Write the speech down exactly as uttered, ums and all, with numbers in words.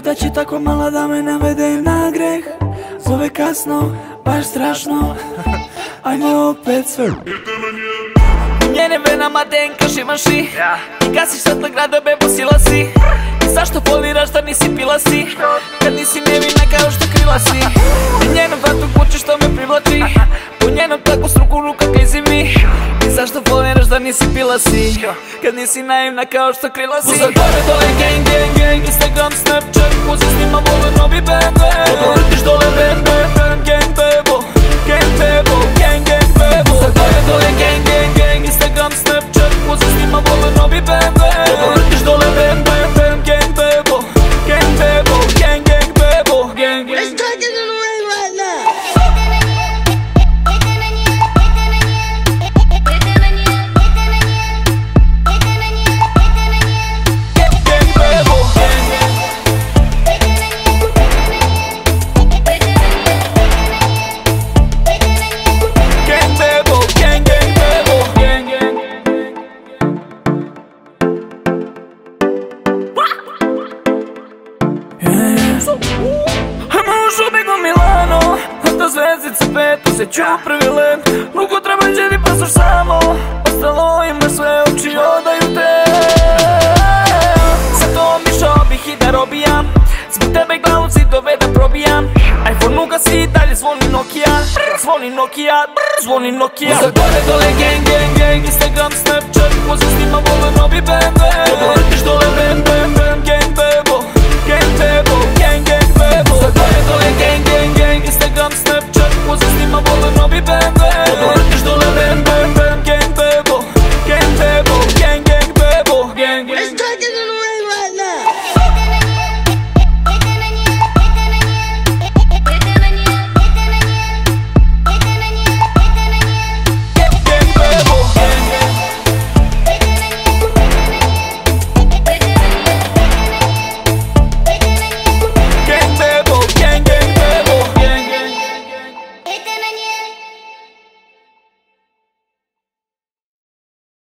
Da će tako mala da me navede na greh. Zove kasno, baš strašno. Ajmo opet sve. U njene venama D N K živaši. I gasiš svetla grada, bebo sila si. I zašto foliraš da nisi pila si? Kad nisi nevina kao što krila si. I njenom vratu kuće što me privlači. U njenom takvu struku ruka kaj zimi. I zašto foliraš da nisi pila si? Kad nisi naivna kao što krila si. Uzak gore dole gang gang gang, Instagram, Snapchat, uzi snima vole novi band band. Vrtiš dole band band band, gang bebo, gang bebo, gang gang bebo. Uzak gore dole gang gang gang, Instagram, Snapchat, uzi snima vole novi band band. Vrtiš dole band band band, gang bebo, gang bebo, gang gang bebo, gang gang. Let's take it in the ring right now. Ajmo u šubik u Milano, do zvezdice pet, osjeću prvi let. Luku treba džedi pasoš samo, ostalo ima sve oči odaju te. Sad to mišao bih i da robijam, zbog tebe glavu zidove da probijam. iPhone ugasi i dalje zvoni Nokia, zvoni Nokia, zvoni Nokia. Uzak gore dole gang gang gang, Instagram, Snapchat, uzi snima vole novi band band. Vrtiš dole band band band, gang bebo, gang bebo, gang gang bebo. Uzak gore dole gang gang gang, Instagram, Snapchat, uzi snima vole novi band band. Vrtiš dole band band band, gang bebo, gang bebo, gang gang bebo, gang gang. Let's take it in the